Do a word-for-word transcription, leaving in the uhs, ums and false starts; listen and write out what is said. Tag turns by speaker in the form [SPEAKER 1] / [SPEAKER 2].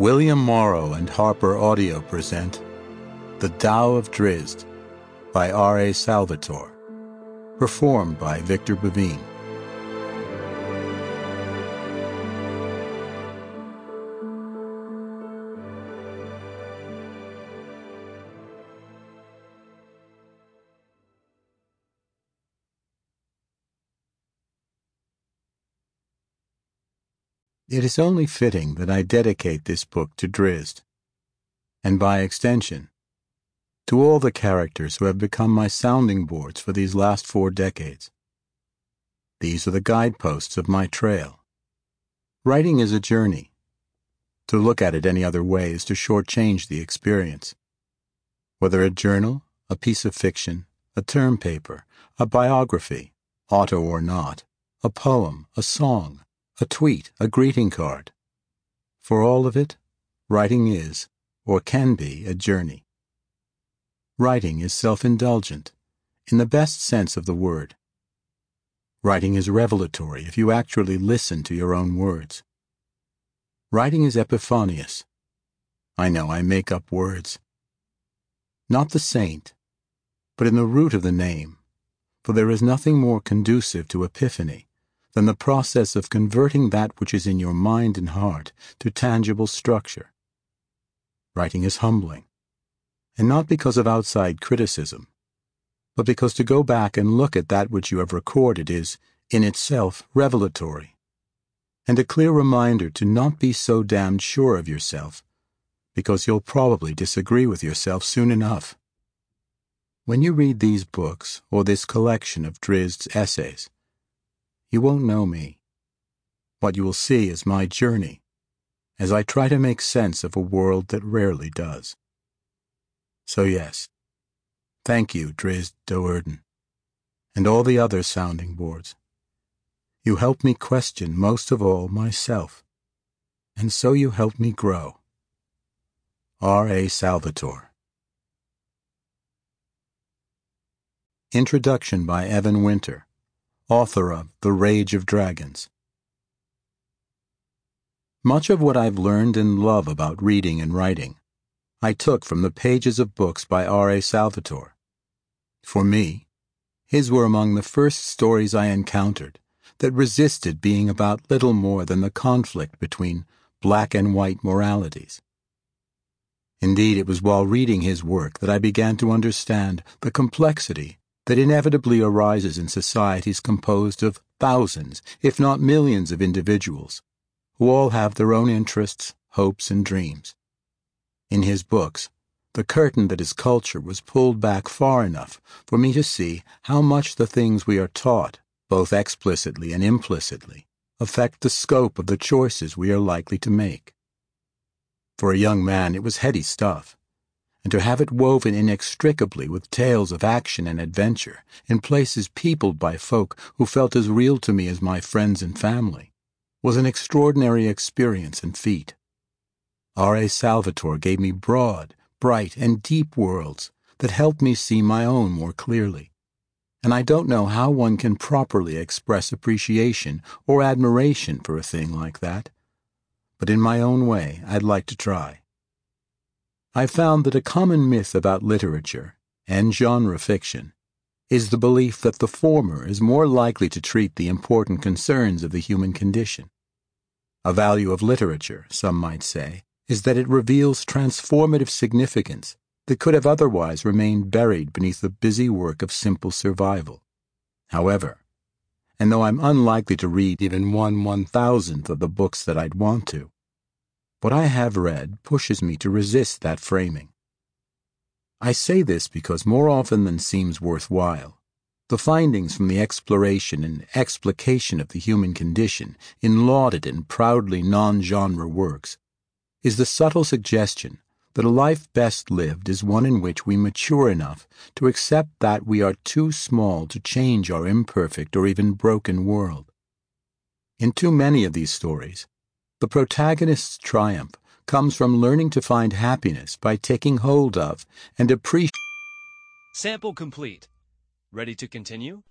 [SPEAKER 1] William Morrow and Harper Audio present The Tao of Drizzt by R A Salvatore, performed by Victor Bavine. It is only fitting that I dedicate this book to Drizzt, and by extension, to all the characters who have become my sounding boards for these last four decades. These are the guideposts of my trail. Writing is a journey. To look at it any other way is to shortchange the experience. Whether a journal, a piece of fiction, a term paper, a biography, auto or not, a poem, a song, a tweet, a greeting card. For all of it, writing is, or can be, a journey. Writing is self-indulgent, in the best sense of the word. Writing is revelatory if you actually listen to your own words. Writing is epiphanious. I know I make up words. Not the saint, but in the root of the name, for there is nothing more conducive to epiphany than the process of converting that which is in your mind and heart to tangible structure. Writing is humbling, and not because of outside criticism, but because to go back and look at that which you have recorded is, in itself, revelatory, and a clear reminder to not be so damned sure of yourself, because you'll probably disagree with yourself soon enough. When you read these books, or this collection of Drizdt's essays, you won't know me. What you will see is my journey, as I try to make sense of a world that rarely does. So yes, thank you, Drizzt Do'Urden, and all the other sounding boards. You help me question most of all myself, and so you help me grow. R A Salvatore. Introduction by Evan Winter, author of The Rage of Dragons. Much of what I've learned and love about reading and writing, I took from the pages of books by R A Salvatore. For me, his were among the first stories I encountered that resisted being about little more than the conflict between black and white moralities. Indeed, it was while reading his work that I began to understand the complexity that inevitably arises in societies composed of thousands, if not millions, of individuals, who all have their own interests, hopes, and dreams. In his books, the curtain that is culture was pulled back far enough for me to see how much the things we are taught, both explicitly and implicitly, affect the scope of the choices we are likely to make. For a young man, it was heady stuff, and to have it woven inextricably with tales of action and adventure in places peopled by folk who felt as real to me as my friends and family was an extraordinary experience and feat. R A Salvatore gave me broad, bright, and deep worlds that helped me see my own more clearly, and I don't know how one can properly express appreciation or admiration for a thing like that, but in my own way I'd like to try. I found that a common myth about literature, and genre fiction, is the belief that the former is more likely to treat the important concerns of the human condition. A value of literature, some might say, is that it reveals transformative significance that could have otherwise remained buried beneath the busy work of simple survival. However, and though I'm unlikely to read even one one-thousandth of the books that I'd want to, what I have read pushes me to resist that framing. I say this because more often than seems worthwhile, the findings from the exploration and explication of the human condition in lauded and proudly non-genre works is the subtle suggestion that a life best lived is one in which we mature enough to accept that we are too small to change our imperfect or even broken world. In too many of these stories, the protagonist's triumph comes from learning to find happiness by taking hold of and appreciating.
[SPEAKER 2] Sample complete. Ready to continue?